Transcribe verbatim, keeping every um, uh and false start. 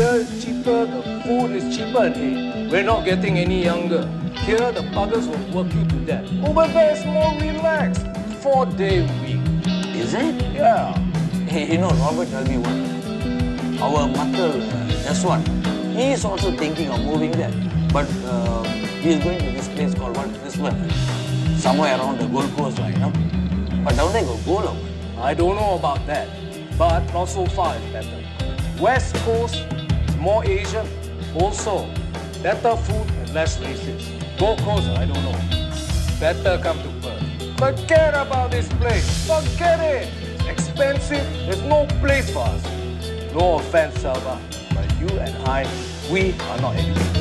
here cheaper, the food is cheaper, and hey, we're not getting any younger. Here, the buggers will work you to death. Over there, it's more relaxed. Four-day week. Is it? Yeah. Hey, you know, Robert, tell me one. Our Matal, uh, Jaswan, he is also thinking of moving there. But uh, he is going to this place called what? Brisbane. Somewhere around the Gold Coast, right, you know? But down there got gold or what? I don't know about that, but not so far is better. West Coast, more Asian, also better food and less racist. Gold Coast, I don't know. Better come to Perth. Forget about this place. Forget it. It's expensive. There's no place for us. No offense, Selva, but you and I, we are not educated.